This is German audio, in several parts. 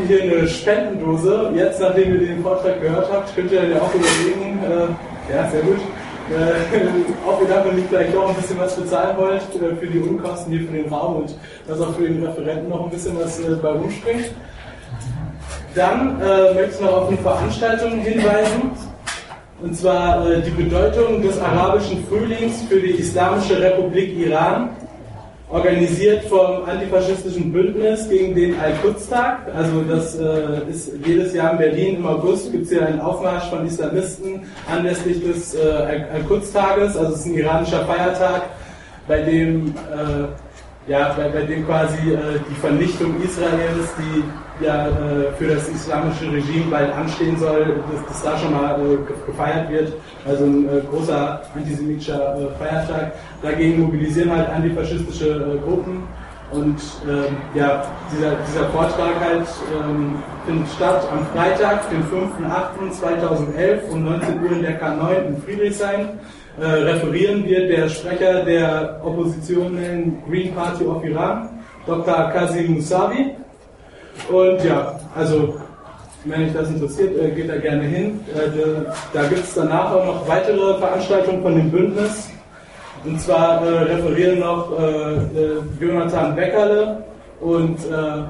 hier eine Spendendose. Jetzt, nachdem ihr den Vortrag gehört habt, könnt ihr ja auch überlegen, ja, sehr gut, ob ihr davon nicht vielleicht auch ein bisschen was bezahlen wollt für die Unkosten hier für den Raum und dass auch für den Referenten noch ein bisschen was bei rumspringt. Dann möchte ich noch auf eine Veranstaltung hinweisen, und zwar die Bedeutung des arabischen Frühlings für die Islamische Republik Iran, organisiert vom antifaschistischen Bündnis gegen den Al-Quds-Tag. Also das ist jedes Jahr in Berlin im August, gibt es hier einen Aufmarsch von Islamisten anlässlich des Al-Quds-Tages. Also es ist ein iranischer Feiertag, bei dem bei dem quasi die Vernichtung Israels, die ja für das islamische Regime bald anstehen soll, dass da schon mal gefeiert wird. Also ein großer antisemitischer Feiertag. Dagegen mobilisieren halt antifaschistische Gruppen. Und dieser Vortrag halt findet statt am Freitag, den 5.8.2011 um 19 Uhr in der K9 in Friedrichshain. Referieren wird der Sprecher der oppositionellen Green Party of Iran, Dr. Kazim Musavi. Und ja, also wenn euch das interessiert, geht da gerne hin. Da gibt es danach auch noch weitere Veranstaltungen von dem Bündnis. Und zwar referieren noch Jonathan Beckerle und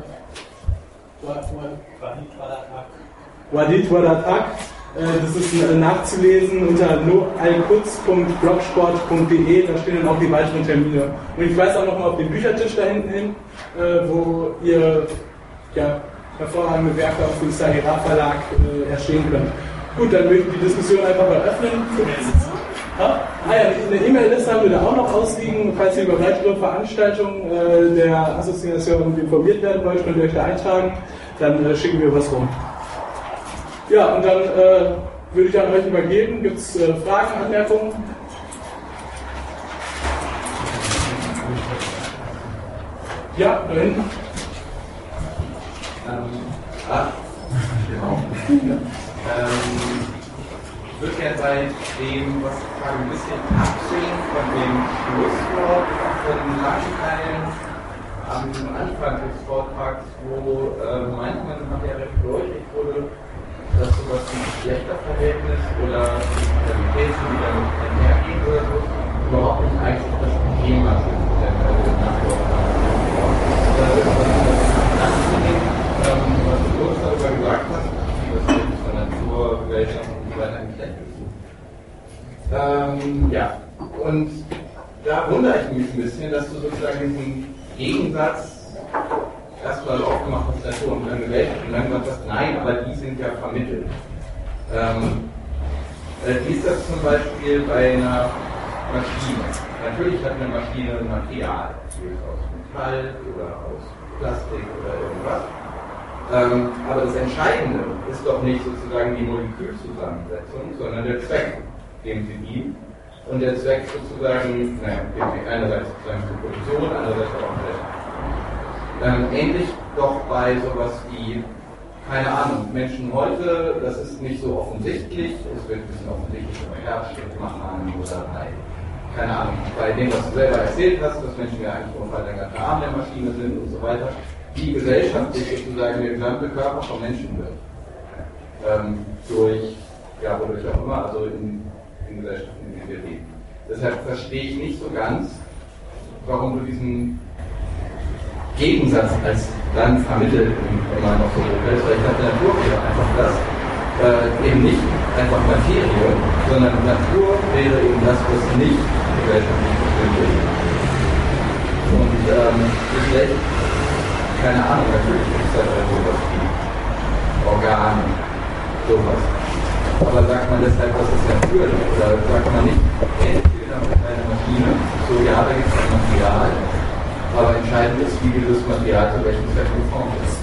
Wadid Wadatak. Das ist nachzulesen unter noalquds.blogsport.de, da stehen dann auch die weiteren Termine. Und ich weise auch nochmal auf den Büchertisch da hinten hin, wo ihr hervorragende Werke aus dem Sahira Verlag erstehen könnt. Gut, dann möchte ich die Diskussion einfach eröffnen. Eine E-Mail-Liste haben wir da auch noch ausliegen. Falls ihr über weitere Veranstaltungen der Assoziation informiert werden wollt, könnt ihr euch da eintragen. Dann schicken wir was rum. Ja, und dann würde ich an euch übergeben. Gibt es Fragen, Anmerkungen? Ja, da hinten. Genau. Ich würde gerne bei dem, was ich frage, ein bisschen absehen von dem Schlusswort von den langen Teilen am Anfang des Vortrags, wo manchmal nachher recht deutlich wurde, dass sowas wie Geschlechterverhältnis oder Identitäten, die damit einhergehen oder so, überhaupt nicht eigentlich das Thema sind. Was du uns darüber gesagt hast, wie das mit der Natur, Gesellschaft und so weiter geschlecht ist. Und da wundere ich mich ein bisschen, dass du sozusagen diesen Gegensatz erstmal aufgemacht hast, Natur und dann Gesellschaft, und dann gesagt hast, nein, aber die sind ja vermittelt. Wie ist das zum Beispiel bei einer Maschine? Natürlich hat eine Maschine ein Material, aus Metall oder aus Plastik oder irgendwas. Aber das Entscheidende ist doch nicht sozusagen die Molekülzusammensetzung, sondern der Zweck, dem sie dient. Und der Zweck sozusagen, einerseits sozusagen zur Produktion, andererseits auch ähnlich doch bei sowas wie, keine Ahnung, Menschen heute, das ist nicht so offensichtlich, es wird ein bisschen offensichtlich bei Herzschrittmachern oder bei, keine Ahnung, bei dem, was du selber erzählt hast, dass Menschen ja eigentlich nur verlängerte Arm der Maschine sind und so weiter, wie gesellschaftlich sozusagen der gesamte Körper vom Menschen wird. Wodurch auch immer, also in Gesellschaften, in denen wir leben. Deshalb verstehe ich nicht so ganz, warum du diesen Gegensatz als dann vermittelt immer noch so willst, weil ich dachte, Natur wäre einfach das, eben nicht einfach Materie, sondern Natur wäre eben das, was nicht gesellschaftlich bestimmt ist. Und Geschlecht, keine Ahnung, natürlich gibt es da sowas wie Organe, sowas. Aber sagt man deshalb, das ist natürlich, oder sagt man nicht, ähnlich mit einer Maschine, so ja, da gibt es ein Material, aber entscheidend ist, wie dieses Material zu welchem Zweck geformt ist.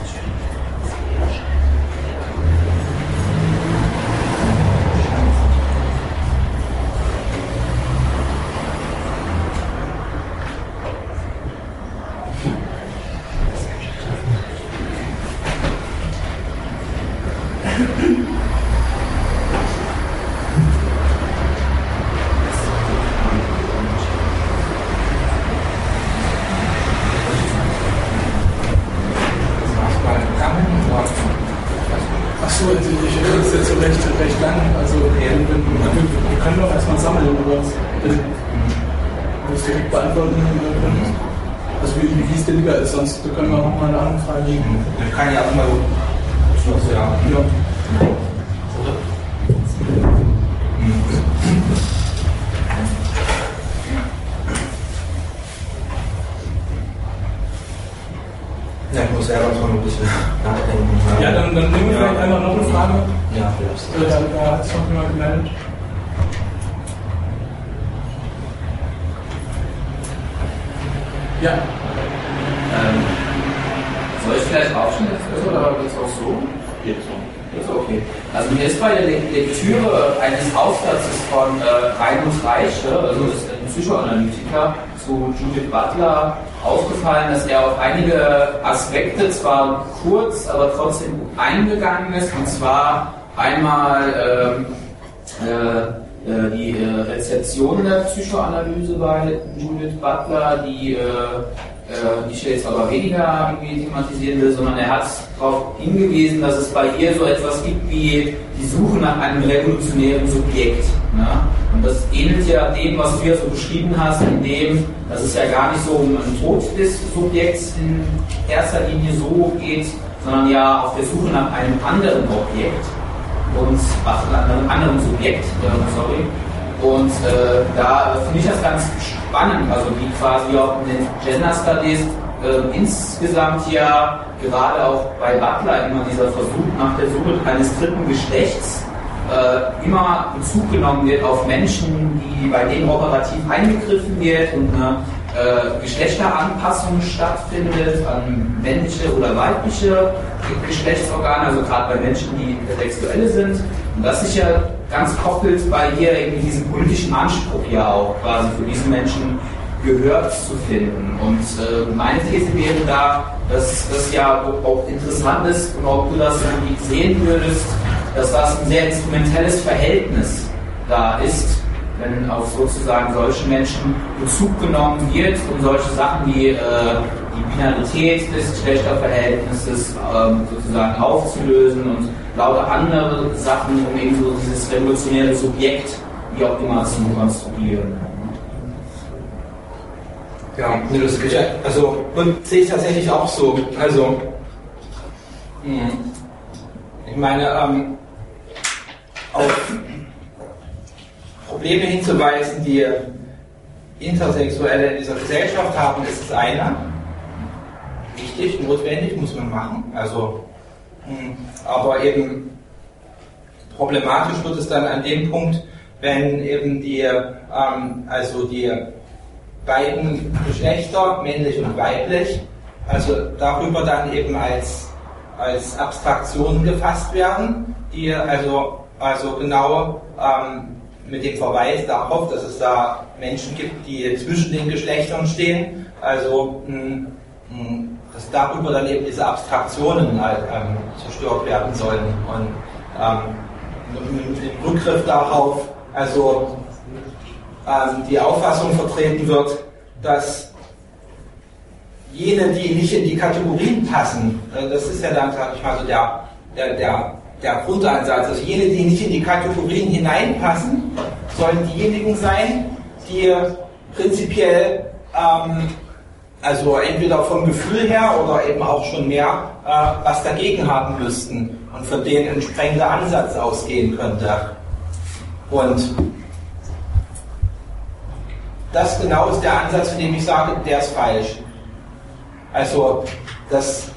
das direkt beantworten könntest. Also wie es dir lieber ist, sonst können wir auch mal eine andere Frage legen. Ich kann ja auch mal Schluss, ja. Ja, ich muss selber schon ein bisschen nachdenken. Ja, dann nehmen wir vielleicht einfach noch eine Frage. Ja, da hat sich noch jemand gemeldet. Ja. Soll ich vielleicht aufstehen jetzt oder geht es auch so? Geht so. Ist okay. Also mir ist bei der Lektüre eines Aufsatzes von Reinhold Reiche, also ist ein Psychoanalytiker, zu Judith Butler aufgefallen, dass er auf einige Aspekte zwar kurz, aber trotzdem eingegangen ist, und zwar einmal die Rezeption der Psychoanalyse bei Judith Butler, die ich jetzt aber weniger thematisieren will, sondern er hat darauf hingewiesen, dass es bei ihr so etwas gibt wie die Suche nach einem revolutionären Subjekt. Ne? Und das ähnelt ja dem, was du ja so beschrieben hast, in dem, dass es ja gar nicht so um einen Tod des Subjekts in erster Linie so geht, sondern ja auf der Suche nach einem anderen Objekt und einem anderen Subjekt, Und da finde ich das ganz spannend, also wie quasi auch in den Gender Studies insgesamt ja gerade auch bei Butler immer dieser Versuch nach der Suche eines dritten Geschlechts immer Bezug genommen wird auf Menschen, bei denen operativ eingegriffen wird und eine Geschlechteranpassung stattfindet an männliche oder weibliche Geschlechtsorgane, also gerade bei Menschen, die Intersexuelle sind. Und das sich ja ganz koppelt bei ihr irgendwie diesen politischen Anspruch ja auch quasi für diese Menschen Gehör zu finden. Und meine These wäre da, dass das ja auch interessant ist und ob du das irgendwie sehen würdest, dass das ein sehr instrumentelles Verhältnis da ist, wenn auf sozusagen solche Menschen Bezug genommen wird und solche Sachen wie die Binarität des Geschlechterverhältnisses sozusagen aufzulösen und lauter andere Sachen, um eben so dieses revolutionäre Subjekt, wie auch immer, zu konstruieren. Ja, das ist also und sehe ich tatsächlich auch so. Also ich meine, auf Probleme hinzuweisen, die Intersexuelle in dieser Gesellschaft haben, ist das eine. Wichtig, notwendig, muss man machen. Also, aber eben problematisch wird es dann an dem Punkt, wenn eben die beiden Geschlechter, männlich und weiblich, also darüber dann eben als Abstraktionen gefasst werden, die also genau mit dem Verweis darauf, dass es da Menschen gibt, die zwischen den Geschlechtern stehen, also dass darüber dann eben diese Abstraktionen zerstört werden sollen und im Rückgriff darauf also die Auffassung vertreten wird, dass jene, die nicht in die Kategorien passen, das ist ja dann, sag ich mal, so der Grundansatz, also jene, die nicht in die Kategorien hineinpassen, sollen diejenigen sein, die prinzipiell also entweder vom Gefühl her oder eben auch schon mehr was dagegen haben müssten und von denen ein entsprechender Ansatz ausgehen könnte. Und das genau ist der Ansatz, von dem ich sage, der ist falsch. Also das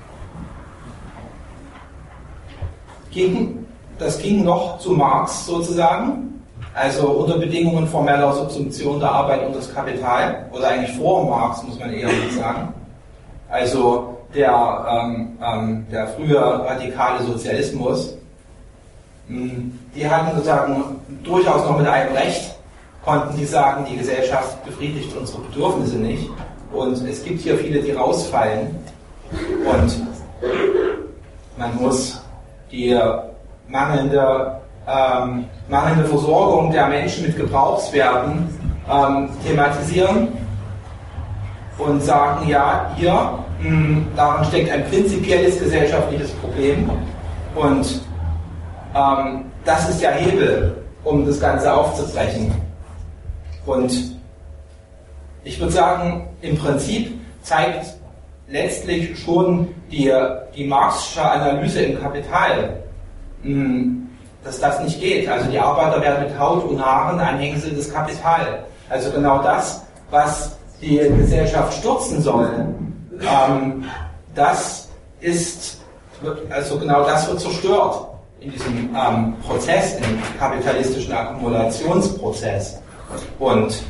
ging noch zu Marx sozusagen, also unter Bedingungen formeller Subsumption der Arbeit und das Kapital, oder eigentlich vor Marx, muss man eher sagen. Also der frühe radikale Sozialismus, die hatten sozusagen durchaus noch mit einem Recht, konnten die sagen, die Gesellschaft befriedigt unsere Bedürfnisse nicht und es gibt hier viele, die rausfallen und man muss die mangelnde Versorgung der Menschen mit Gebrauchswerten thematisieren und sagen, ja, hier, darin steckt ein prinzipielles gesellschaftliches Problem und das ist der Hebel, um das Ganze aufzubrechen. Und ich würde sagen, im Prinzip zeigt letztlich schon die marxische Analyse im Kapital, dass das nicht geht. Also die Arbeiter werden mit Haut und Haaren Anhängsel des Kapital. Also genau das, was die Gesellschaft stürzen soll, das wird zerstört in diesem Prozess, im kapitalistischen Akkumulationsprozess. Und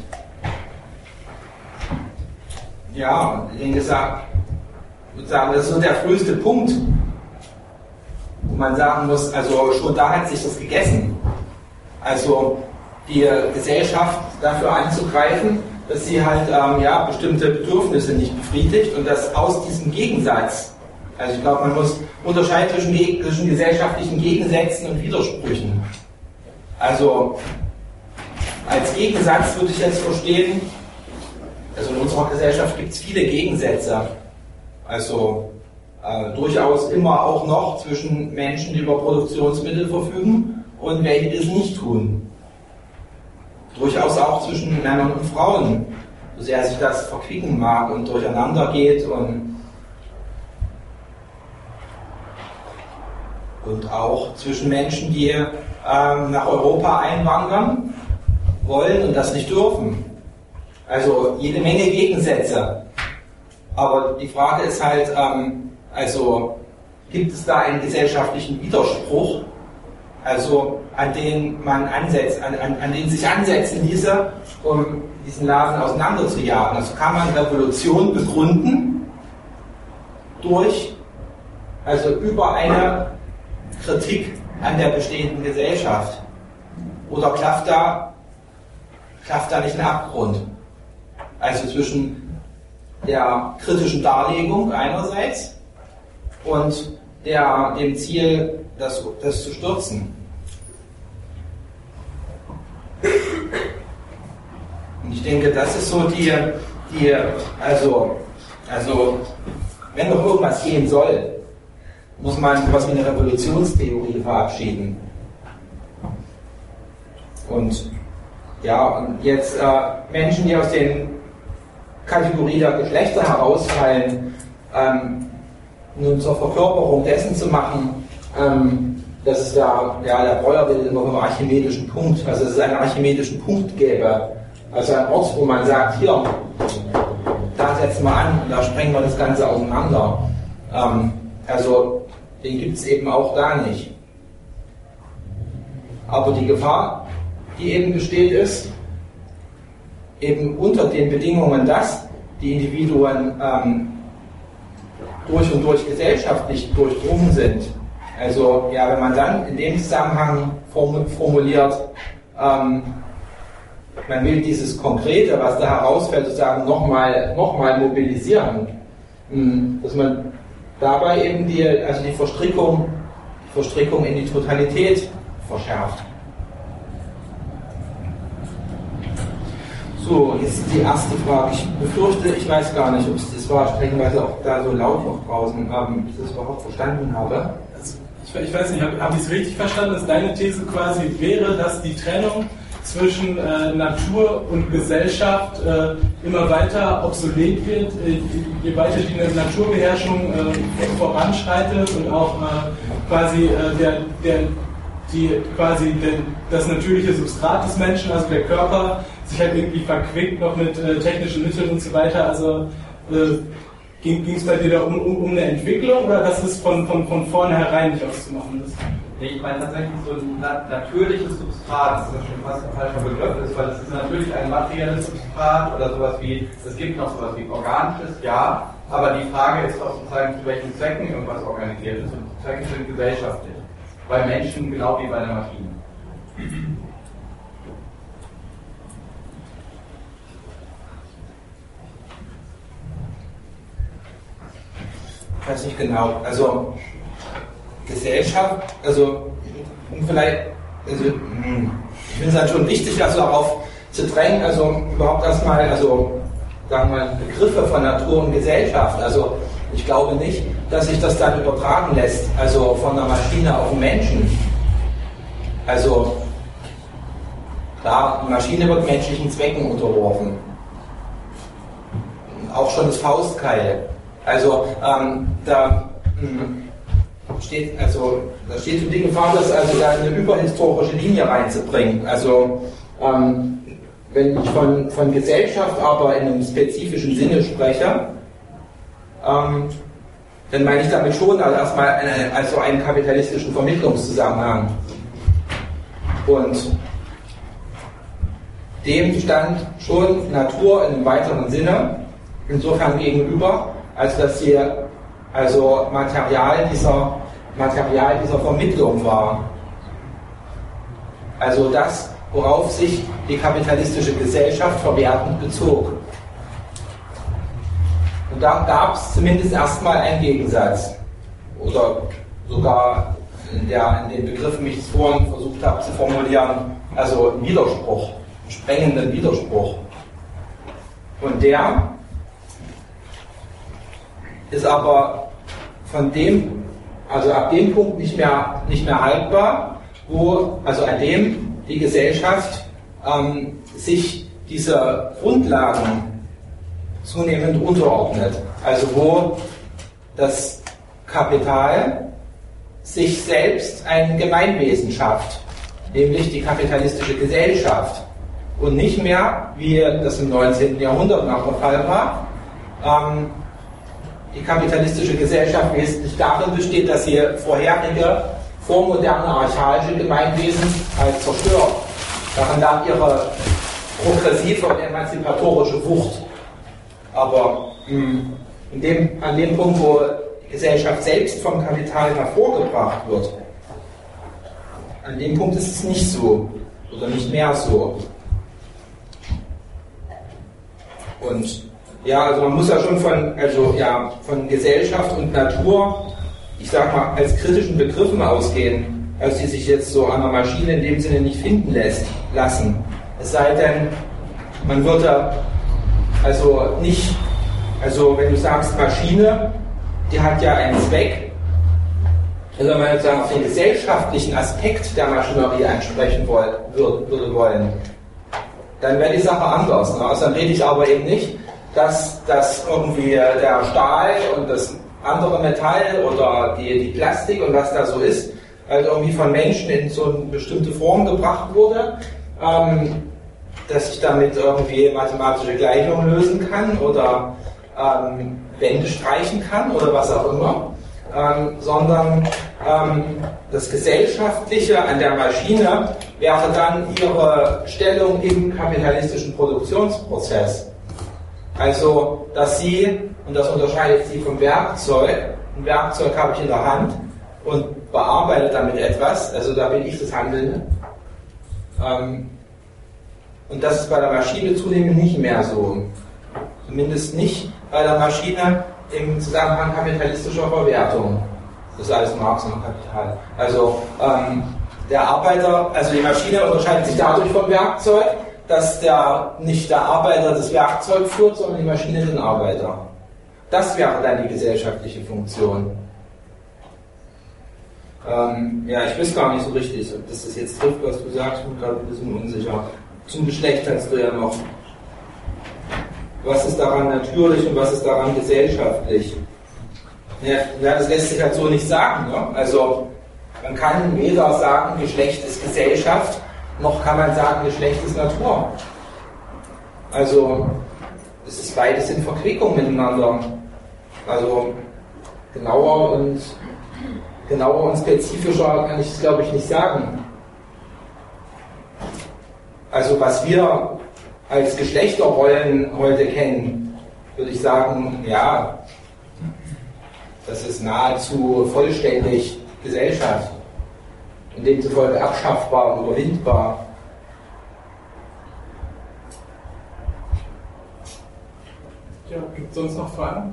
ja, ich würde sagen, das ist so der früheste Punkt, wo man sagen muss, also schon da hat sich das gegessen. Also die Gesellschaft dafür anzugreifen, dass sie halt bestimmte Bedürfnisse nicht befriedigt und dass aus diesem Gegensatz, also ich glaube, man muss unterscheiden zwischen gesellschaftlichen Gegensätzen und Widersprüchen. Also als Gegensatz würde ich jetzt verstehen, also in unserer Gesellschaft gibt es viele Gegensätze, also durchaus immer auch noch zwischen Menschen, die über Produktionsmittel verfügen und welche, die es nicht tun. Durchaus auch zwischen Männern und Frauen, so sehr sich das verquicken mag und durcheinander geht und auch zwischen Menschen, die nach Europa einwandern wollen und das nicht dürfen. Also jede Menge Gegensätze. Aber die Frage ist halt, also gibt es da einen gesellschaftlichen Widerspruch, also an den sich ansetzen ließe, um diesen Laden auseinanderzujagen? Also kann man Revolution begründen über eine Kritik an der bestehenden Gesellschaft? Oder klafft da nicht ein Abgrund? Also zwischen der kritischen Darlegung einerseits und dem Ziel, das zu stürzen. Und ich denke, das ist so also wenn noch irgendwas gehen soll, muss man sowas wie eine Revolutionstheorie verabschieden. Und jetzt Menschen, die aus den Kategorie der Geschlechter herausfallen, nun zur Verkörperung dessen zu machen, dass es der Breuer will immer vom archimedischen Punkt, also dass es einen archimedischen Punkt gäbe, also ein Ort, wo man sagt, hier, da setzen wir an, da sprengen wir das Ganze auseinander. Also den gibt es eben auch da nicht. Aber die Gefahr, die eben besteht, ist, eben unter den Bedingungen, dass die Individuen durch und durch gesellschaftlich durchdrungen sind. Also wenn man dann in dem Zusammenhang formuliert, man will dieses Konkrete, was da herausfällt, sozusagen nochmal mobilisieren, dass man dabei eben die Verstrickung in die Totalität verschärft. So, jetzt die erste Frage. Ich befürchte, ich weiß gar nicht, ob es das war, streckenweise auch da so laut noch draußen, ob ich das überhaupt verstanden habe. Also, ich weiß nicht, habe ich es richtig verstanden, dass deine These quasi wäre, dass die Trennung zwischen Natur und Gesellschaft immer weiter obsolet wird, je weiter die Naturbeherrschung voranschreitet und auch quasi das natürliche Substrat des Menschen, also der Körper, sich halt irgendwie verquickt noch mit technischen Mitteln und so weiter. Also ging es bei dir da um eine Entwicklung oder dass es von vornherein nicht auszumachen ist? Nee, ich meine tatsächlich so ein natürliches Substrat, das ist schon fast ein falscher Begriff ist, weil es ist natürlich ein materielles Substrat oder sowas wie, es gibt noch sowas wie organisches, ja, aber die Frage ist auch sozusagen, zu welchen Zwecken irgendwas organisiert ist und die Zwecke sind gesellschaftlich. Bei Menschen genau wie bei der Maschine. Ich weiß nicht genau, also Gesellschaft, also vielleicht, ich finde es halt schon wichtig, also darauf zu drängen, also überhaupt erstmal, also sagen wir mal, Begriffe von Natur und Gesellschaft, also ich glaube nicht, dass sich das dann übertragen lässt, also von der Maschine auf den Menschen. Also Klar, die Maschine wird menschlichen Zwecken unterworfen. Auch schon das Faustkeil. Also da steht so die Gefahr, dass also da eine überhistorische Linie reinzubringen. Also wenn ich von Gesellschaft aber in einem spezifischen Sinne spreche, dann meine ich damit schon also erstmal einen kapitalistischen Vermittlungszusammenhang. Und dem stand schon Natur in einem weiteren Sinne insofern gegenüber, als dass sie also Material dieser Vermittlung war. Also das, worauf sich die kapitalistische Gesellschaft verwertend bezog. Und da gab es zumindest erstmal einen Gegensatz. Oder sogar in den Begriffen, wie ich es vorhin versucht habe zu formulieren, also einen Widerspruch, einen sprengenden Widerspruch. Und der ist aber ab dem Punkt nicht mehr haltbar, an dem die Gesellschaft sich diese Grundlagen zunehmend unterordnet. Also wo das Kapital sich selbst ein Gemeinwesen schafft, nämlich die kapitalistische Gesellschaft. Und nicht mehr, wie das im 19. Jahrhundert noch der Fall war, die kapitalistische Gesellschaft wesentlich darin besteht, dass sie vorherige, vormoderne, archaische Gemeinwesen halt zerstört. Darin lag ihre progressive und emanzipatorische Wucht. Aber an dem Punkt, wo die Gesellschaft selbst vom Kapital hervorgebracht wird, an dem Punkt ist es nicht so oder nicht mehr so. Und ja, also man muss ja schon von Gesellschaft und Natur, ich sag mal, als kritischen Begriffen ausgehen, als die sich jetzt so an der Maschine in dem Sinne nicht finden lassen. Es sei denn, man würde wenn du sagst Maschine, die hat ja einen Zweck, also wenn man jetzt sagen, den gesellschaftlichen Aspekt der Maschinerie ansprechen würde wollen, dann wäre die Sache anders. Ne? Also dann rede ich aber eben nicht, dass irgendwie der Stahl und das andere Metall oder die Plastik und was da so ist, halt irgendwie von Menschen in so eine bestimmte Form gebracht wurde, dass ich damit irgendwie mathematische Gleichungen lösen kann oder Wände streichen kann oder was auch immer, sondern das Gesellschaftliche an der Maschine wäre dann ihre Stellung im kapitalistischen Produktionsprozess. Also, dass sie, und das unterscheidet sie vom Werkzeug, ein Werkzeug habe ich in der Hand und bearbeite damit etwas, also da bin ich das Handelnde. Und das ist bei der Maschine zunehmend nicht mehr so. Zumindest nicht bei der Maschine im Zusammenhang kapitalistischer Verwertung. Das ist alles Marx und Kapital. Also der Arbeiter, also die Maschine unterscheidet sich dadurch vom Werkzeug, dass nicht der Arbeiter das Werkzeug führt, sondern die Maschine den Arbeiter. Das wäre dann die gesellschaftliche Funktion. Ich weiß gar nicht so richtig, ob das jetzt trifft, was du sagst. Ich bin gerade ein bisschen unsicher. Zum Geschlecht hast du ja noch. Was ist daran natürlich und was ist daran gesellschaftlich? Ja, das lässt sich halt so nicht sagen. Ne? Also man kann weder sagen, Geschlecht ist Gesellschaft, noch kann man sagen, Geschlecht ist Natur. Also es ist beides in Verquickung miteinander. Also genauer und spezifischer kann ich es, glaube ich, nicht sagen. Also was wir als Geschlechterrollen heute kennen, würde ich sagen, ja, das ist nahezu vollständig Gesellschaft und demzufolge abschaffbar und überwindbar. Ja, gibt es sonst noch Fragen?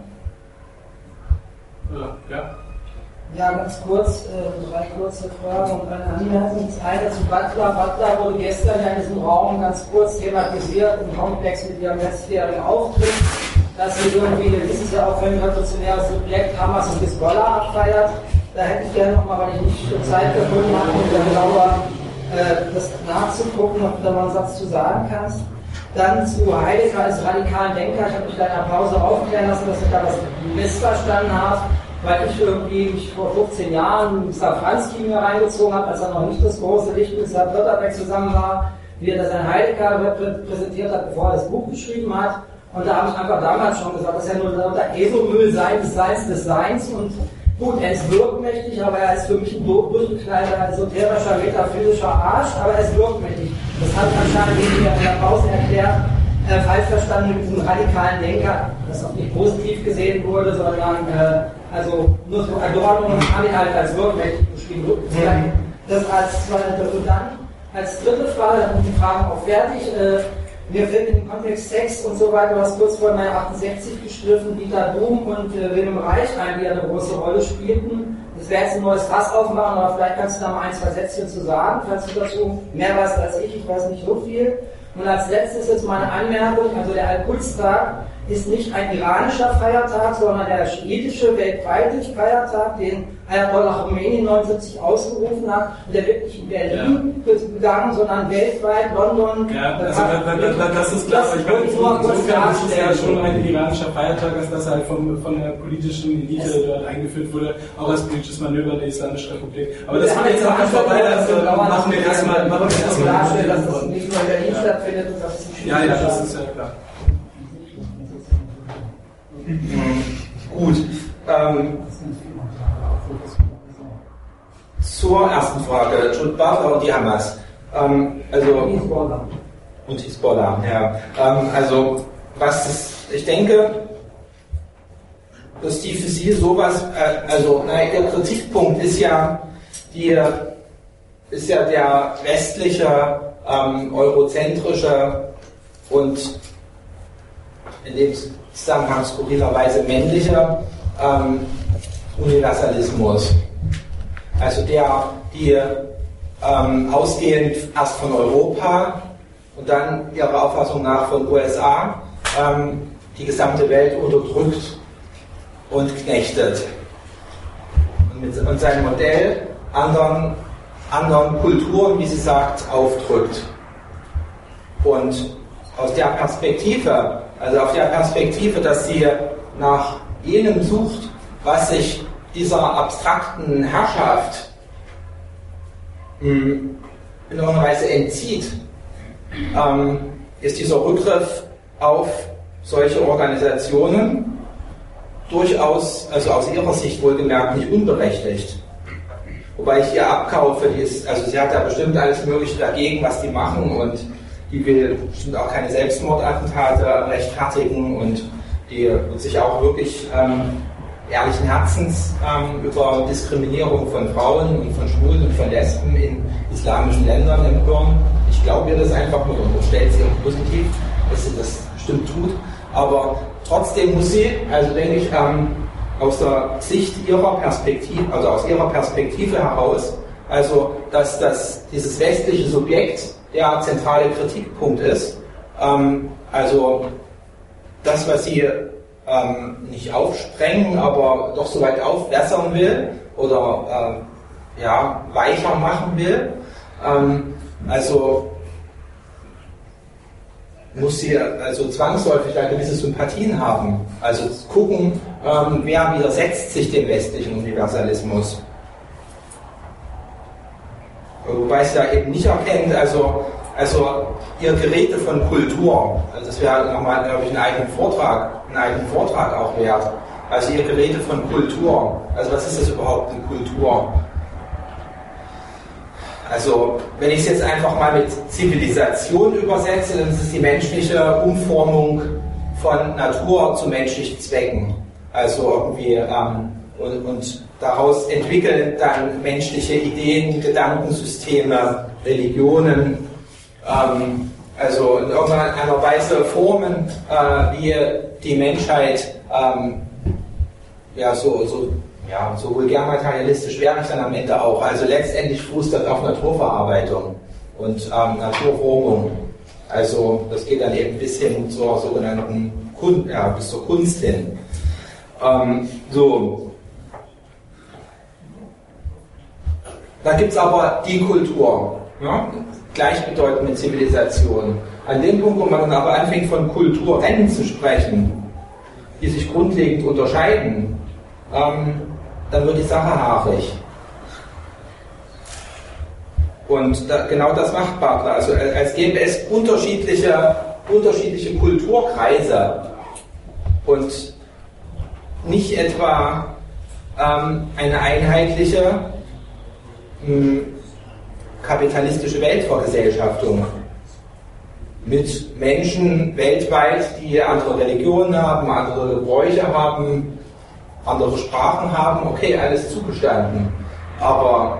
Ja. Ja, ganz kurz, 3 kurze Fragen und eine Anmerkung. Das eine zu Butler. Butler wurde gestern ja in diesem Raum ganz kurz thematisiert im Komplex mit ihrem letztjährigen Auftritt, dass sie irgendwie, wir wissen es ja auch, wenn ein revolutionäres Subjekt Hamas und Hezbollah abfeiert. Da hätte ich gerne nochmal, weil ich nicht viel Zeit gefunden habe, genauer das nachzugucken, ob du da mal einen Satz zu sagen kannst. Dann zu Heidegger als radikalen Denker. Ich habe mich da in der Pause aufklären lassen, dass ich da was missverstanden habe, weil ich irgendwie mich vor 15 Jahren Safranski mir reingezogen habe, als er noch nicht das große Licht mit Herrn Wörterbeck zusammen war, wie er das an Heidegger präsentiert hat, bevor er das Buch geschrieben hat. Und da habe ich einfach damals schon gesagt, das ist ja nur der ESO-Müll sein des Seins des Seins. Und gut, er ist wirkmächtig, aber er ist für mich ein durchgekleideter, esoterischer, metaphysischer Arsch, aber er ist wirkmächtig. Das hat anscheinend, wie mir in der Pause erklärt, falsch verstanden mit diesem radikalen Denker, das auch nicht positiv gesehen wurde, sondern also nur so Adorno und habe ihn halt als wirkmächtig beschrieben. Das als zweite. Und dann als dritte Frage, dann sind die Fragen auch fertig. Mir fällt in dem Kontext Sex und so weiter, du hast kurz vor Mai 68 gestriffen, Dieter Bohm und Wilhelm Reich ein, die eine große Rolle spielten. Das wäre jetzt ein neues Fass aufmachen, aber vielleicht kannst du da mal ein, zwei Sätzchen zu sagen, falls du dazu mehr weißt als ich weiß nicht so viel. Und als letztes jetzt meine Anmerkung, also der Al-Quds-Tag ist nicht ein iranischer Feiertag, sondern der schiitische weltweite Feiertag, den Ayatollah Khomeini 79 ausgerufen hat, und der wird nicht in Berlin begangen, sondern weltweit, London. Ja, also das ist klar, aber ich meine, insofern ist es ja schon ein iranischer Feiertag, dass das halt von der politischen Elite dort eingeführt wurde, auch als politisches Manöver der Islamischen Republik. Aber das wird jetzt auch nicht vorbei, also machen wir erstmal darstellen, dass das nicht nur in Berlin stattfindet und das ist ja, das ist ja klar. Gut. Zur ersten Frage, Jude Butler und die Hamas. Und Hisbollah, ja. Ich denke, dass die für Sie sowas, der Kritikpunkt ist ja der westliche, eurozentrische und in dem Zusammenhang skurrilerweise männlicher Universalismus. Also die ausgehend erst von Europa und dann ihrer Auffassung nach von USA die gesamte Welt unterdrückt und knechtet. Und sein Modell anderen Kulturen, wie sie sagt, aufdrückt. Und aus der Perspektive, dass sie nach jenem sucht, was sich dieser abstrakten Herrschaft in irgendeiner Weise entzieht, ist dieser Rückgriff auf solche Organisationen durchaus, also aus ihrer Sicht wohlgemerkt, nicht unberechtigt. Wobei ich ihr abkaufe, sie hat da bestimmt alles Mögliche dagegen, was die machen, und die will bestimmt auch keine Selbstmordattentate rechtfertigen, und die wird sich auch wirklich ehrlichen Herzens über Diskriminierung von Frauen und von Schwulen und von Lesben in islamischen Ländern empören. Ich glaube ihr das einfach nur und unterstellt sie auch positiv, dass sie das bestimmt tut. Aber trotzdem muss sie, also denke ich, aus der Sicht ihrer Perspektive, also aus ihrer Perspektive heraus, also dass dieses westliche Subjekt der zentrale Kritikpunkt ist, also das, was sie nicht aufsprengen, aber doch so weit aufbessern will oder weicher machen will, muss sie also zwangsläufig da gewisse Sympathien haben. Also gucken, wer widersetzt sich dem westlichen Universalismus. Wobei sie da eben nicht erkennt, also ihr Geräte von Kultur, also das wäre nochmal, glaube ich, einen eigenen Vortrag auch wert. Also ihr Geräte von Kultur, also was ist das überhaupt, eine Kultur? Also wenn ich es jetzt einfach mal mit Zivilisation übersetze, dann ist es die menschliche Umformung von Natur zu menschlichen Zwecken. Also irgendwie und daraus entwickeln dann menschliche Ideen, Gedankensysteme, Religionen, also in irgendeiner Weise Formen, wie die Menschheit so vulgär materialistisch wäre ich dann am Ende auch. Also letztendlich fußt das auf Naturverarbeitung und Naturformung. Also das geht dann eben bis hin zur sogenannten bis zur Kunst hin. Da gibt es aber die Kultur. Ja, gleichbedeutend mit Zivilisation. An dem Punkt, wo man dann aber anfängt von Kulturen zu sprechen, die sich grundlegend unterscheiden, dann wird die Sache haarig. Und genau das macht Butler. Also als gäbe es unterschiedliche Kulturkreise und nicht etwa eine einheitliche kapitalistische Weltvergesellschaftung mit Menschen weltweit, die andere Religionen haben, andere Gebräuche haben, andere Sprachen haben, okay, alles zugestanden. Aber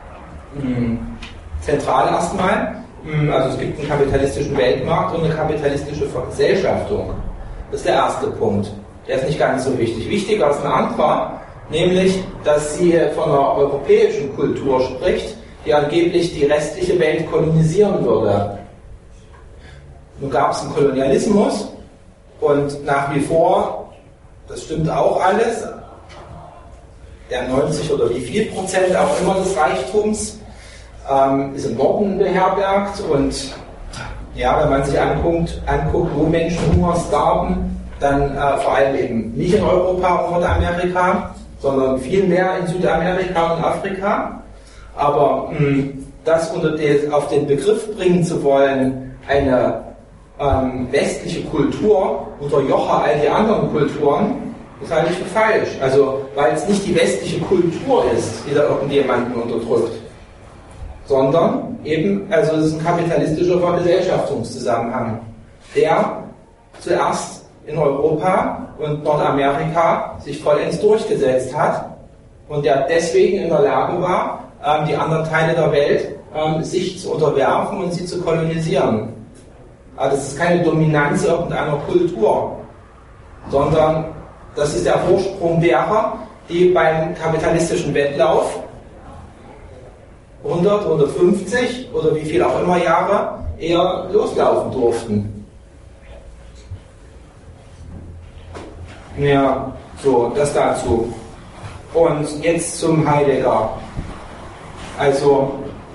zentral erstmal, also es gibt einen kapitalistischen Weltmarkt und eine kapitalistische Vergesellschaftung. Das ist der erste Punkt. Der ist nicht ganz so wichtig. Wichtiger ist ein anderer, nämlich, dass sie von einer europäischen Kultur spricht, die angeblich die restliche Welt kolonisieren würde. Nun gab es einen Kolonialismus und nach wie vor, das stimmt auch alles, der 90 oder wie viel Prozent auch immer des Reichtums ist im Norden beherbergt und ja, wenn man sich anguckt, wo Menschen Hunger starben, dann vor allem eben nicht in Europa und Nordamerika, sondern viel mehr in Südamerika und Afrika. Aber das auf den Begriff bringen zu wollen, eine westliche Kultur unterjoche all die anderen Kulturen, das halte ich für falsch. Also, weil es nicht die westliche Kultur ist, die da irgendjemanden unterdrückt, sondern eben, also es ist ein kapitalistischer Vergesellschaftungszusammenhang, der zuerst in Europa und Nordamerika sich vollends durchgesetzt hat und der deswegen in der Lage war, die anderen Teile der Welt sich zu unterwerfen und sie zu kolonisieren. Aber das ist keine Dominanz irgendeiner Kultur, sondern das ist der Vorsprung derer, die beim kapitalistischen Wettlauf 100, 150 oder wie viel auch immer Jahre eher loslaufen durften. Ja, so, das dazu. Und jetzt zum Heidegger. Also,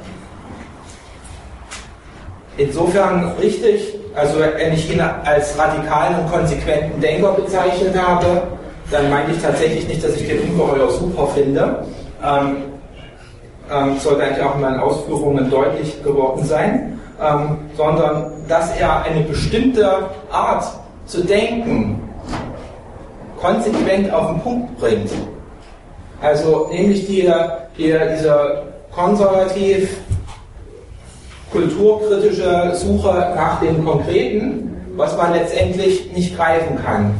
insofern richtig, also wenn ich ihn als radikalen und konsequenten Denker bezeichnet habe, dann meine ich tatsächlich nicht, dass ich den ungeheuer super finde. Sollte eigentlich auch in meinen Ausführungen deutlich geworden sein, sondern dass er eine bestimmte Art zu denken konsequent auf den Punkt bringt. Also nämlich diese konservativ kulturkritische Suche nach dem Konkreten, was man letztendlich nicht greifen kann.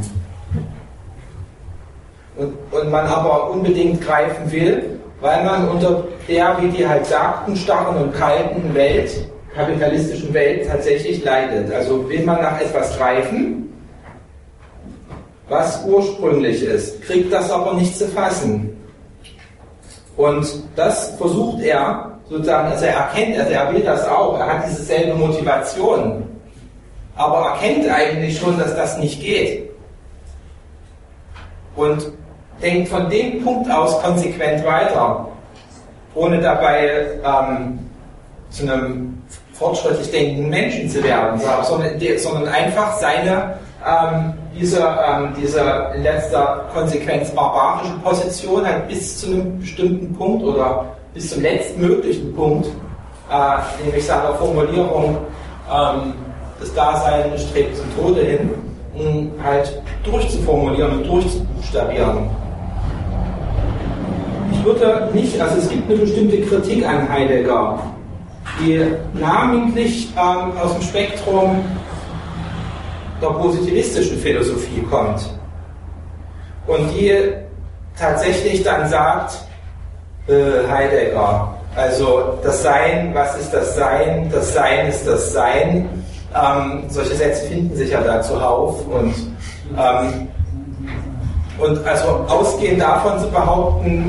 Und man aber unbedingt greifen will, weil man unter der, wie die halt sagten, starren und kalten Welt, kapitalistischen Welt tatsächlich leidet. Also will man nach etwas greifen, was ursprünglich ist, kriegt das aber nicht zu fassen. Und das versucht er sozusagen, also er will das auch, er hat dieselbe Motivation, aber erkennt eigentlich schon, dass das nicht geht. Und denkt von dem Punkt aus konsequent weiter, ohne dabei zu einem fortschrittlich denkenden Menschen zu werden, sondern einfach seine diese in letzter Konsequenz barbarische Position halt bis zu einem bestimmten Punkt oder bis zum letztmöglichen Punkt, nämlich seiner Formulierung, das Dasein strebt zum Tode hin, halt durchzuformulieren und durchzubuchstabieren. Ich würde nicht, also es gibt eine bestimmte Kritik an Heidegger, die namentlich aus dem Spektrum der positivistischen Philosophie kommt und die tatsächlich dann sagt, Heidegger, also das Sein, was ist das Sein? Das Sein ist das Sein. Solche Sätze finden sich ja da zuhauf und also ausgehend davon zu behaupten,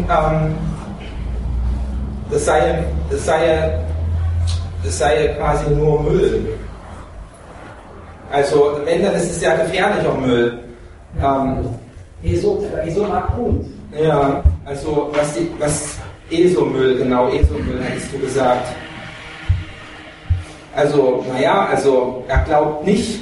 das sei quasi nur Müll. Also wenn, dann ist es ja gefährlicher Müll. ESO-Akut. Ja, also was ESO-Müll, genau, ESO-Müll hättest du gesagt. Also, naja, also er glaubt nicht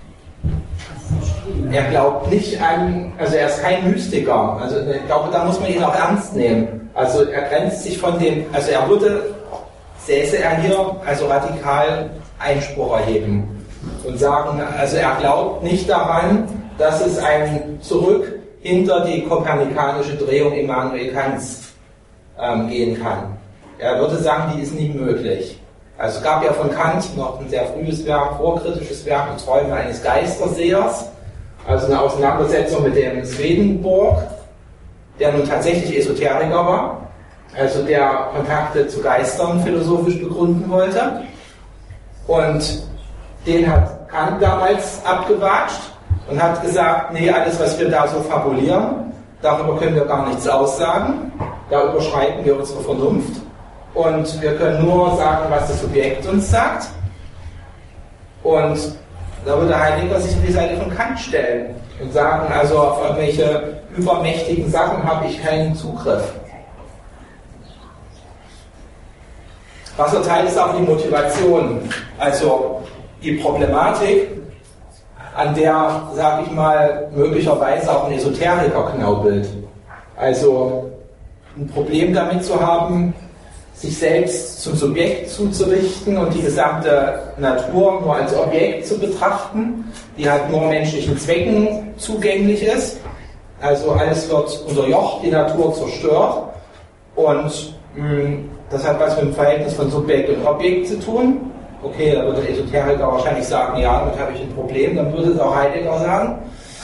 an, also er ist kein Mystiker. Also ich glaube, da muss man ihn auch ernst nehmen. Also er grenzt sich von dem, also er würde, säße er hier, also radikal Einspruch erheben und sagen, also er glaubt nicht daran, dass es ein Zurück hinter die kopernikanische Drehung Immanuel Kants gehen kann. Er würde sagen, die ist nie möglich. Also es gab ja von Kant noch ein sehr frühes Werk, vorkritisches Werk, die Träume eines Geistersehers, also eine Auseinandersetzung mit dem Swedenborg, der nun tatsächlich Esoteriker war, also der Kontakte zu Geistern philosophisch begründen wollte. Und den hat Kant damals abgewatscht und hat gesagt, nee, alles, was wir da so fabulieren, darüber können wir gar nichts aussagen, da überschreiten wir unsere Vernunft. Und wir können nur sagen, was das Subjekt uns sagt. Und da würde Heidegger sich auf die Seite von Kant stellen und sagen, also auf irgendwelche übermächtigen Sachen habe ich keinen Zugriff. Was er teilt, ist auch die Motivation. Also die Problematik, an der, sage ich mal, möglicherweise auch ein Esoteriker knaubelt. Also ein Problem damit zu haben, sich selbst zum Subjekt zuzurichten und die gesamte Natur nur als Objekt zu betrachten, die halt nur menschlichen Zwecken zugänglich ist. Also alles wird unterjocht, die Natur zerstört und das hat was mit dem Verhältnis von Subjekt und Objekt zu tun. Okay, da würde der Esoteriker wahrscheinlich sagen, ja, damit habe ich ein Problem, dann würde es auch Heidegger sagen.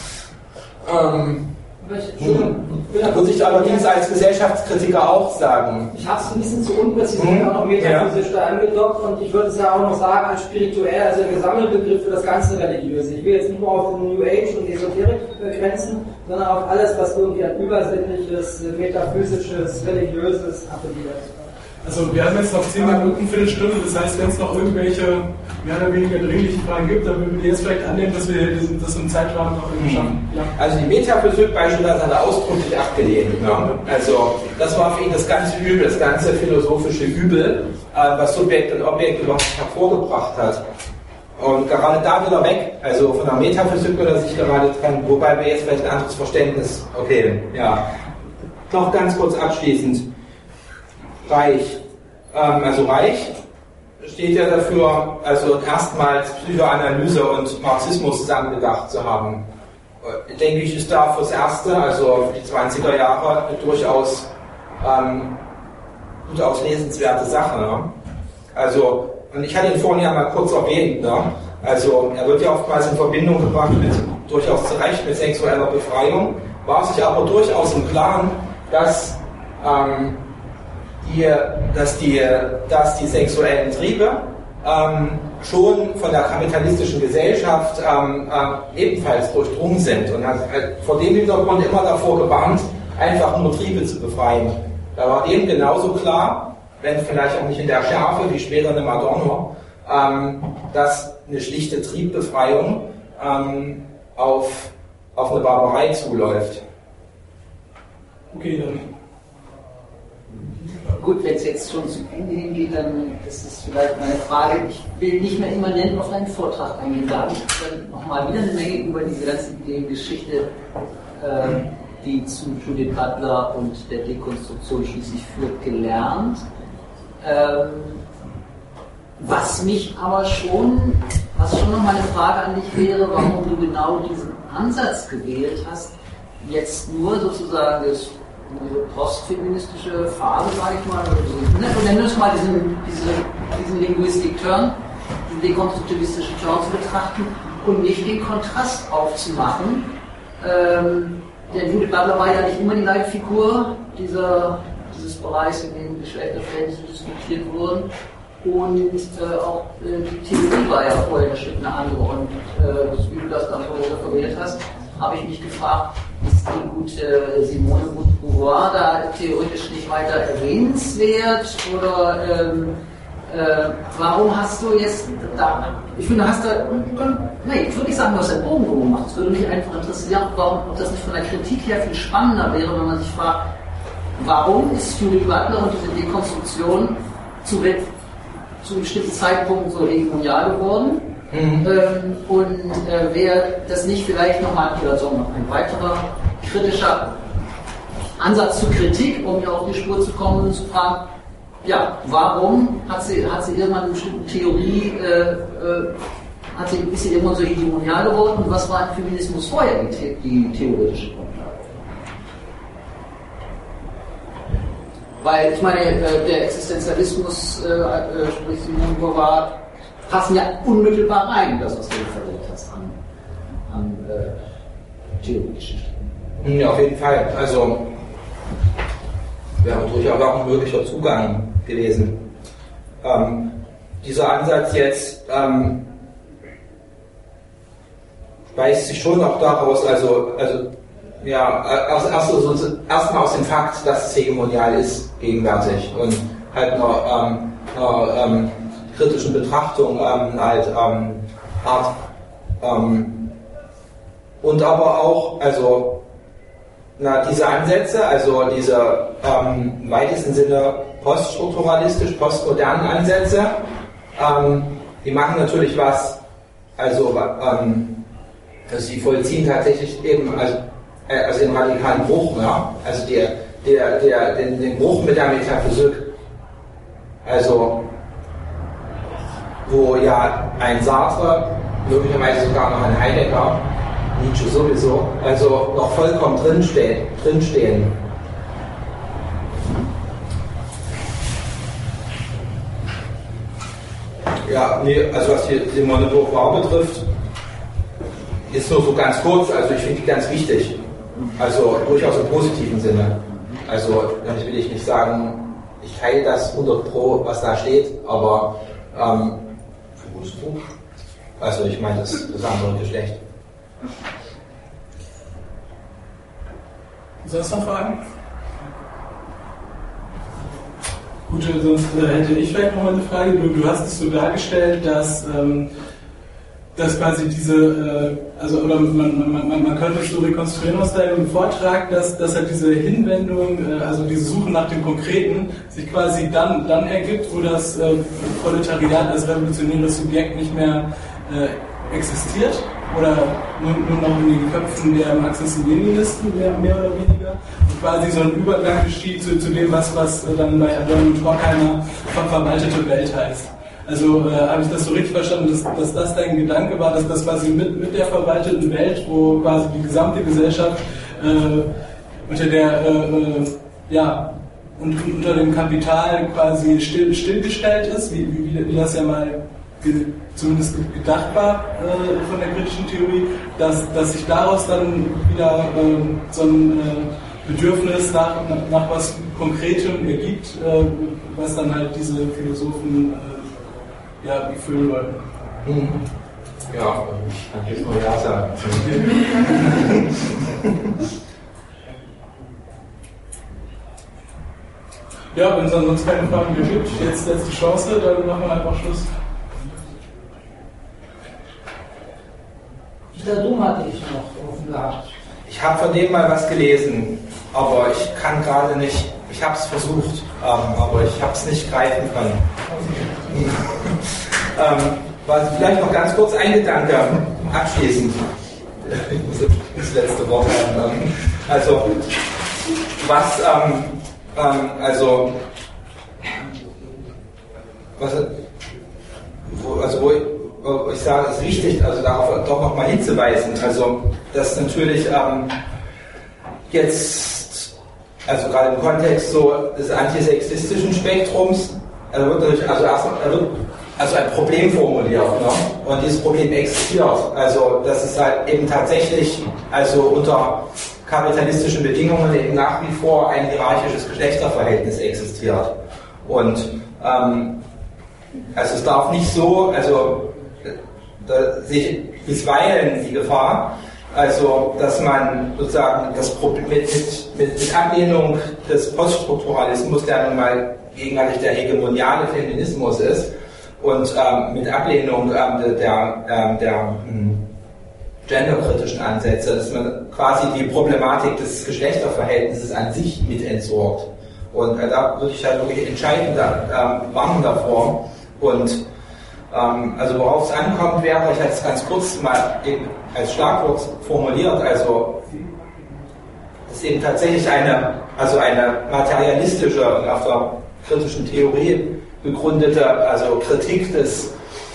Da würde ich allerdings als Gesellschaftskritiker auch sagen. Ich habe es ein bisschen zu unpräzise auch noch metaphysisch da angedockt und ich würde es ja auch noch sagen als spirituell, also der Gesammelbegriff für das ganze Religiöse. Ich will jetzt nicht nur auf den New Age und Esoterik begrenzen, sondern auf alles, was irgendwie an Übersinnliches, Metaphysisches, Religiöses appelliert. Also wir haben jetzt noch 10 Minuten, Viertelstunde, das heißt, wenn es noch irgendwelche mehr oder weniger dringliche Fragen gibt, dann würden wir jetzt vielleicht annehmen, dass wir das im Zeitrahmen noch irgendwie schaffen. Ja. Also die Metaphysik beispielsweise hat er ausdrücklich abgelehnt. Ne? Also das war für ihn das ganze Übel, das ganze philosophische Übel, was Subjekt und Objekt überhaupt hervorgebracht hat. Und gerade da will er weg, also von der Metaphysik will er sich gerade trennen, wobei wir jetzt vielleicht ein anderes Verständnis, okay, ja. Noch ganz kurz abschließend. Reich. Also Reich steht ja dafür, also erstmals Psychoanalyse und Marxismus zusammengedacht zu haben. Denke ich, ist da fürs Erste, also für die 20er Jahre, eine durchaus lesenswerte Sache. Ne? Also, und ich hatte ihn vorhin ja mal kurz erwähnt, ne? Also er wird ja oftmals in Verbindung gebracht mit, durchaus zu Recht, mit sexueller Befreiung, war sich aber durchaus im Klaren, dass die sexuellen Triebe schon von der kapitalistischen Gesellschaft ebenfalls durchdrungen sind und hat vor dem Hintergrund immer davor gewarnt, einfach nur Triebe zu befreien. Da war dem genauso klar, wenn vielleicht auch nicht in der Schärfe wie später eine Madonna, dass eine schlichte Triebbefreiung auf eine Barbarei zuläuft. Okay, dann. Gut, wenn es jetzt schon zum Ende hingeht, dann ist es vielleicht meine Frage. Ich will nicht mehr immanent auf einen Vortrag eingehen. Da habe ich dann nochmal wieder eine Menge über diese ganze Ideengeschichte, die zu Judith Butler und der Dekonstruktion schließlich führt, gelernt. Was schon nochmal eine Frage an dich wäre, warum du genau diesen Ansatz gewählt hast, jetzt nur sozusagen diese postfeministische Phase, sage ich mal, und dann nur mal diesen Linguistik-Turn, diesen dekonstruktivistischen Turn zu betrachten und nicht den Kontrast aufzumachen. Denn Judith Butler war ja nicht immer die Leitfigur dieses Bereichs, in dem Geschlechterverhältnisse diskutiert wurden. Und auch die Theorie war ja vorher ein Stück eine andere. Und wie du das dann so referiert hast, habe ich mich gefragt, ist die gute Simone de Beauvoir da theoretisch nicht weiter erwähnenswert? Oder warum hast du jetzt da, ich finde, ich würde nicht sagen, du hast einen Bogen gemacht. Es würde mich einfach interessieren, ob das nicht von der Kritik her viel spannender wäre, wenn man sich fragt, warum ist Judith Butler und diese Dekonstruktion zu einem bestimmten Zeitpunkt so hegemonial geworden. Und wäre das nicht vielleicht nochmal ein weiterer kritischer Ansatz zur Kritik, um hier auf die Spur zu kommen und zu fragen, ja, warum hat sie irgendwann eine bestimmte Theorie, ist sie irgendwann so hegemonial geworden und was war im Feminismus vorher die theoretische Grundlage? Weil ich meine, der Existenzialismus, sprich Simone Beauvoir, passen ja unmittelbar rein, das was du verwendet hast an theoretischen Stellen. Ja, auf jeden Fall. Also wäre durchaus auch ein möglicher Zugang gewesen. Dieser Ansatz jetzt weist sich schon auch daraus, erstmal aus dem Fakt, dass es hegemonial ist, gegenwärtig und halt einer kritischen Betrachtung und aber auch, diese Ansätze, diese im weitesten Sinne poststrukturalistisch, postmodernen Ansätze, die machen natürlich was, sie vollziehen tatsächlich eben den radikalen Bruch, ja? Also den Bruch mit der Metaphysik. Wo ja ein Sartre, möglicherweise sogar noch ein Heidegger, Nietzsche sowieso, noch vollkommen drinstehen. Ja, nee, was die Simone Beauvoir betrifft, ist nur so ganz kurz, ich finde die ganz wichtig. Durchaus im positiven Sinne. Damit will ich nicht sagen, ich teile das 100%, was da steht, aber gutes Buch. Ich meine das andere Geschlecht. Sonst noch Fragen? Gut, sonst hätte ich vielleicht noch mal eine Frage. Du hast es so dargestellt, dass quasi diese, man könnte es so rekonstruieren aus deinem Vortrag, dass halt diese Hinwendung, diese Suche nach dem Konkreten, sich quasi dann ergibt, wo das Proletariat als revolutionäres Subjekt nicht mehr existiert oder nur noch in den Köpfen der Marxisten-Leninisten mehr oder weniger und quasi so ein Übergang geschieht zu dem, was dann bei Adorno und Horkheimer verwaltete Welt heißt. Habe ich das so richtig verstanden, dass das dein Gedanke war, dass das quasi mit der verwalteten Welt, wo quasi die gesamte Gesellschaft unter dem Kapital quasi stillgestellt ist, wie das ja mal zumindest gedacht war von der kritischen Theorie, dass sich daraus dann wieder so ein Bedürfnis nach was Konkretem ergibt, was dann halt diese Philosophen füllen wollen. Ja, ich kann jetzt nur ja sagen. Ja, wenn es sonst keine Fragen mehr gibt, jetzt die Chance, dann machen wir einfach Schluss. Dieter Dumm hatte ich noch offen gehabt. Ich habe von dem mal was gelesen, aber ich kann gerade nicht, ich habe es versucht, aber ich habe es nicht greifen können. Vielleicht noch ganz kurz ein Gedanke abschließend. Ich muss das letzte Wort haben. Wo ich sage, es ist wichtig, darauf doch nochmal hinzuweisen, dass natürlich jetzt, gerade im Kontext des antisexistischen Spektrums, wird ein Problem formuliert, ne? Und dieses Problem existiert, dass es halt eben tatsächlich, unter kapitalistischen Bedingungen eben nach wie vor ein hierarchisches Geschlechterverhältnis existiert. Und es darf nicht so, da sehe ich bisweilen die Gefahr, dass man sozusagen das Problem mit Ablehnung des Poststrukturalismus, der nun mal gegenwärtig der hegemoniale Feminismus ist, und mit Ablehnung der genderkritischen Ansätze, dass man quasi die Problematik des Geschlechterverhältnisses an sich mit entsorgt. Und da würde ich halt wirklich entscheidend warnen davor, Und also worauf es ankommt, wäre, ich jetzt ganz kurz mal eben als Schlagwort formuliert, also es ist eben tatsächlich eine materialistische und auf der kritischen Theorie begründete, also Kritik des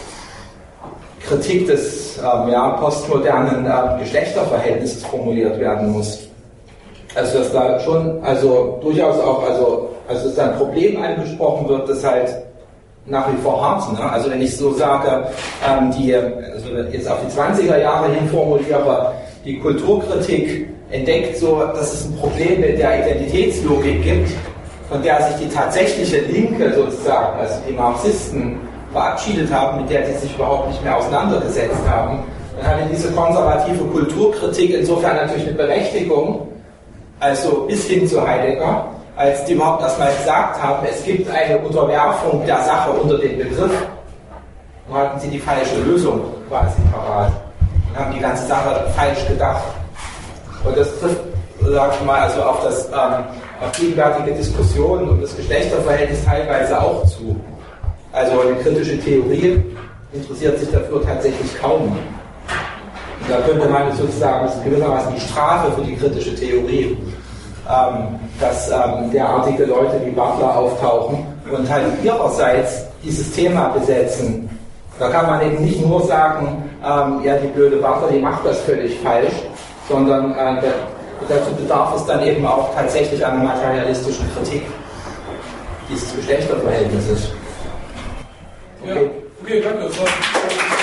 postmodernen Geschlechterverhältnisses formuliert werden muss. Also dass da schon, also durchaus auch, also dass da ein Problem angesprochen wird, das halt nach wie vor hart. Ne? Also wenn ich so sage, also jetzt auf die 20er Jahre hin formuliere, die Kulturkritik entdeckt so, dass es ein Problem mit der Identitätslogik gibt, von der sich die tatsächliche Linke sozusagen, also die Marxisten, verabschiedet haben, mit der sie sich überhaupt nicht mehr auseinandergesetzt haben. Dann haben wir diese konservative Kulturkritik insofern natürlich eine Berechtigung, also bis hin zu Heidegger, als die überhaupt erstmal gesagt haben, es gibt eine Unterwerfung der Sache unter den Begriff. Dann hatten sie die falsche Lösung quasi parat und haben die ganze Sache falsch gedacht. Und das trifft, sag ich mal, also auf gegenwärtige Diskussionen um das Geschlechterverhältnis teilweise auch zu. Also eine kritische Theorie interessiert sich dafür tatsächlich kaum. Und da könnte man sozusagen, das ist gewissermaßen die Strafe für die kritische Theorie, dass derartige Leute wie Butler auftauchen und halt ihrerseits dieses Thema besetzen. Da kann man eben nicht nur sagen, ja, die blöde Butler, die macht das völlig falsch, sondern dazu bedarf es dann eben auch tatsächlich einer materialistischen Kritik dieses Geschlechterverhältnisses. Okay, danke.